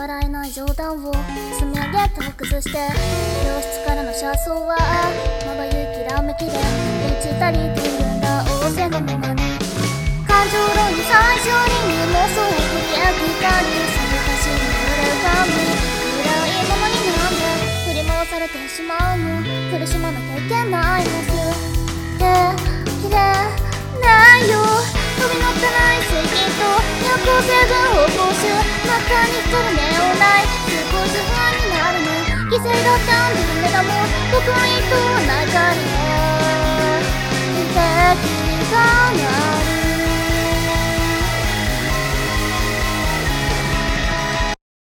笑えない冗談を積み上げて崩して、教室からの車窓はまばゆいきらめきで満ち足りているんだ。仰せのままに感情論に最初に妄想を振り上げたり、さぞかしに触れる髪暗いままになんで振り回されてしまうの。苦しまなきゃいけないはずできれないよ。飛び乗ってない水銀と夜行性分方向種中に一人目をない少し不安になるの。犠牲だったんだ夢だもん僕は意図はないかに